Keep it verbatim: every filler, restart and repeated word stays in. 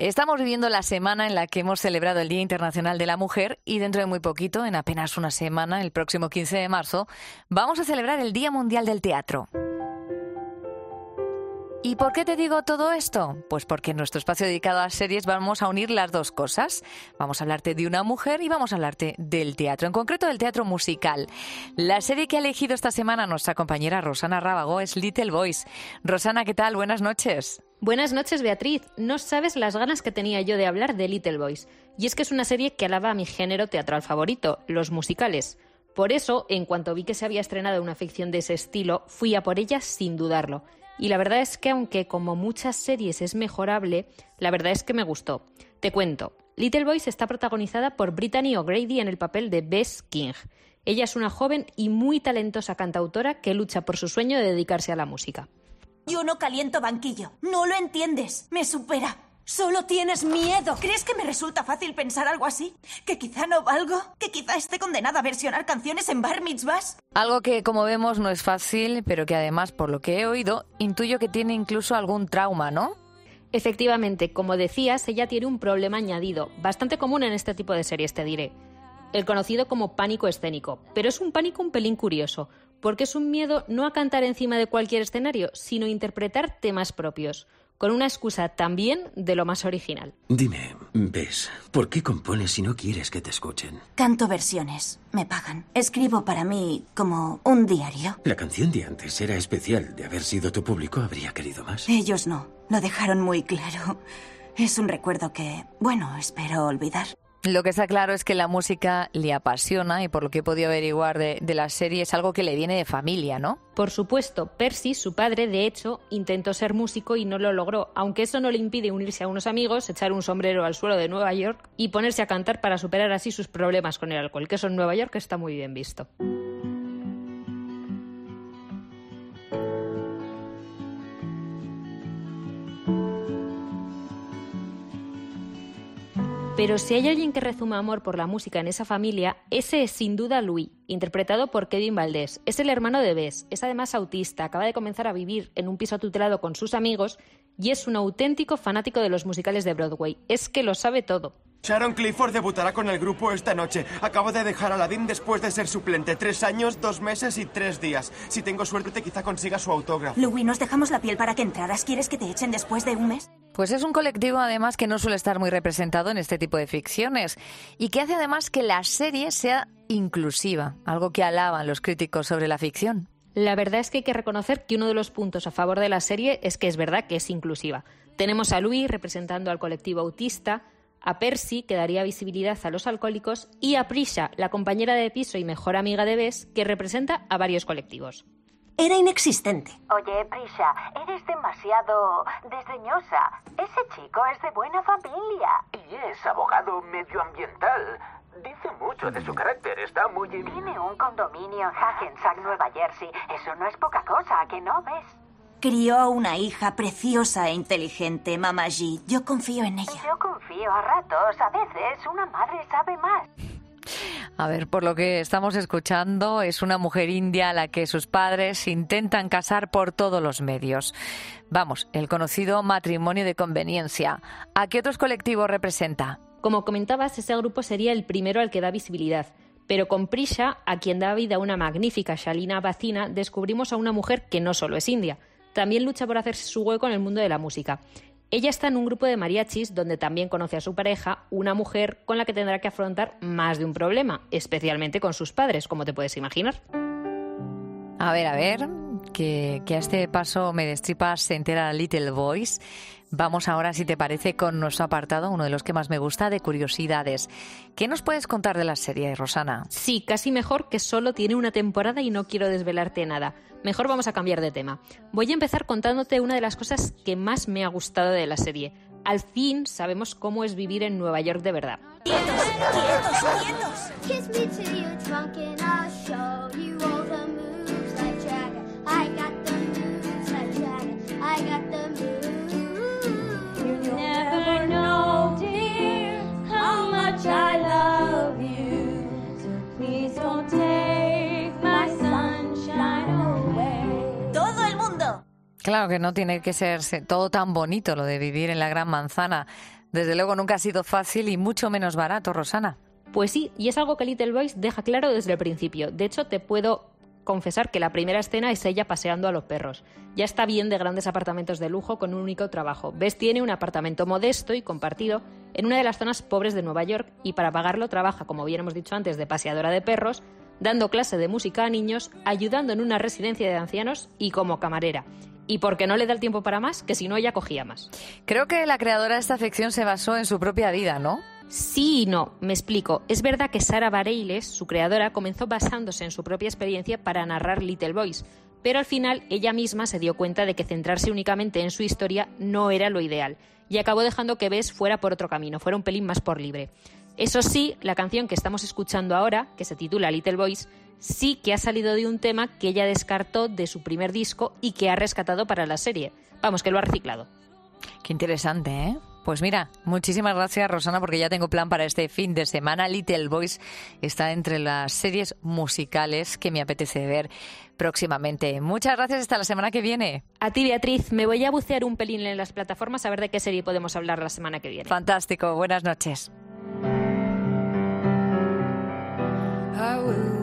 Estamos viviendo la semana en la que hemos celebrado el Día Internacional de la Mujer y dentro de muy poquito, en apenas una semana, el próximo quince de marzo, vamos a celebrar el Día Mundial del Teatro. ¿Y por qué te digo todo esto? Pues porque en nuestro espacio dedicado a series vamos a unir las dos cosas. Vamos a hablarte de una mujer y vamos a hablarte del teatro, en concreto del teatro musical. La serie que ha elegido esta semana nuestra compañera Rosana Rábago es Little Boys. Rosana, ¿qué tal? Buenas noches. Buenas noches, Beatriz. No sabes las ganas que tenía yo de hablar de Little Boys. Y es que es una serie que alaba a mi género teatral favorito, los musicales. Por eso, en cuanto vi que se había estrenado una ficción de ese estilo, fui a por ella sin dudarlo. Y la verdad es que, aunque como muchas series es mejorable, la verdad es que me gustó. Te cuento. Little Boys está protagonizada por Brittany O'Grady en el papel de Bess King. Ella es una joven y muy talentosa cantautora que lucha por su sueño de dedicarse a la música. Yo no caliento banquillo. No lo entiendes. Me supera. Solo tienes miedo. ¿Crees que me resulta fácil pensar algo así? ¿Que quizá no valgo? ¿Que quizá esté condenada a versionar canciones en bar mitzvahs? Algo que, como vemos, no es fácil, pero que además, por lo que he oído, intuyo que tiene incluso algún trauma, ¿no? Efectivamente, como decías, ella tiene un problema añadido, bastante común en este tipo de series, te diré. El conocido como pánico escénico, pero es un pánico un pelín curioso, porque es un miedo no a cantar encima de cualquier escenario, sino a interpretar temas propios, con una excusa también de lo más original. Dime, Bess, ¿por qué compones si no quieres que te escuchen? Canto versiones. Me pagan. Escribo para mí como un diario. La canción de antes era especial. De haber sido tu público, habría querido más. Ellos no. Lo dejaron muy claro. Es un recuerdo que, bueno, espero olvidar. Lo que está claro es que la música le apasiona y por lo que he podido averiguar de, de la serie es algo que le viene de familia, ¿no? Por supuesto, Percy, su padre, de hecho, intentó ser músico y no lo logró, aunque eso no le impide unirse a unos amigos, echar un sombrero al suelo de Nueva York y ponerse a cantar para superar así sus problemas con el alcohol, que eso en Nueva York está muy bien visto. Pero si hay alguien que rezuma amor por la música en esa familia, ese es sin duda Louis, interpretado por Kevin Valdés. Es el hermano de Bess, es además autista, acaba de comenzar a vivir en un piso tutelado con sus amigos y es un auténtico fanático de los musicales de Broadway. Es que lo sabe todo. Sharon Clifford debutará con el grupo esta noche. Acabo de dejar a Aladdin después de ser suplente. Tres años, dos meses y tres días. Si tengo suerte, quizá consiga su autógrafo. Louis, nos dejamos la piel para que entraras. ¿Quieres que te echen después de un mes? Pues es un colectivo, además, que no suele estar muy representado en este tipo de ficciones y que hace, además, que la serie sea inclusiva, algo que alaban los críticos sobre la ficción. La verdad es que hay que reconocer que uno de los puntos a favor de la serie es que es verdad que es inclusiva. Tenemos a Louis representando al colectivo autista, a Percy, que daría visibilidad a los alcohólicos, y a Prisha, la compañera de piso y mejor amiga de Bess, que representa a varios colectivos. Era inexistente. Oye, Prisha, eres demasiado desdeñosa. Ese chico es de buena familia. Y es abogado medioambiental. Dice mucho de su carácter, está muy... Tiene un condominio en Hackensack, Nueva Jersey. Eso no es poca cosa, ¿a que no ves? Crió una hija preciosa e inteligente, Mama G. Yo confío en ella. Yo confío a ratos. A veces una madre sabe más. A ver, por lo que estamos escuchando, es una mujer india a la que sus padres intentan casar por todos los medios. Vamos, el conocido matrimonio de conveniencia. ¿A qué otros colectivos representa? Como comentabas, ese grupo sería el primero al que da visibilidad. Pero con Prisha, a quien da vida una magnífica Shalina Vacina, descubrimos a una mujer que no solo es india, también lucha por hacerse su hueco en el mundo de la música. Ella está en un grupo de mariachis donde también conoce a su pareja, una mujer con la que tendrá que afrontar más de un problema, especialmente con sus padres, como te puedes imaginar. A ver, a ver, que, que a este paso me destripas se entera Little Boys. Vamos ahora, si te parece, con nuestro apartado, uno de los que más me gusta, de curiosidades. ¿Qué nos puedes contar de la serie, Rosana? Sí, casi mejor, que solo tiene una temporada y no quiero desvelarte nada. Mejor vamos a cambiar de tema. Voy a empezar contándote una de las cosas que más me ha gustado de la serie. Al fin sabemos cómo es vivir en Nueva York de verdad. ¡Quietos, quietos, quietos! Kiss me till you're drunk and I'll show you all the moves like Jagger. I got the moves like Jagger. I got the moves. You never know, dear, how much I love you. So please don't take my sunshine away. ¡Todo el mundo! Claro que no tiene que ser todo tan bonito lo de vivir en la Gran Manzana. Desde luego nunca ha sido fácil y mucho menos barato, Rosana. Pues sí, y es algo que Little Voice deja claro desde el principio. De hecho, te puedo confesar que la primera escena es ella paseando a los perros. Ya está bien de grandes apartamentos de lujo con un único trabajo. Bess tiene un apartamento modesto y compartido en una de las zonas pobres de Nueva York y para pagarlo trabaja, como bien hemos dicho antes, de paseadora de perros, dando clase de música a niños, ayudando en una residencia de ancianos y como camarera. Y porque no le da el tiempo para más, que si no ella cogía más. Creo que la creadora de esta ficción se basó en su propia vida, ¿no? Sí y no, me explico. Es verdad que Sarah Bareilles, su creadora, comenzó basándose en su propia experiencia para narrar Little Voice, pero al final ella misma se dio cuenta de que centrarse únicamente en su historia no era lo ideal y acabó dejando que Bess fuera por otro camino, fuera un pelín más por libre. Eso sí, la canción que estamos escuchando ahora, que se titula Little Voice, sí que ha salido de un tema que ella descartó de su primer disco y que ha rescatado para la serie. Vamos, que lo ha reciclado. Qué interesante, ¿eh? Pues mira, muchísimas gracias, Rosana, porque ya tengo plan para este fin de semana. Little Voice está entre las series musicales que me apetece ver próximamente. Muchas gracias, hasta la semana que viene. A ti, Beatriz, me voy a bucear un pelín en las plataformas a ver de qué serie podemos hablar la semana que viene. Fantástico, buenas noches. I will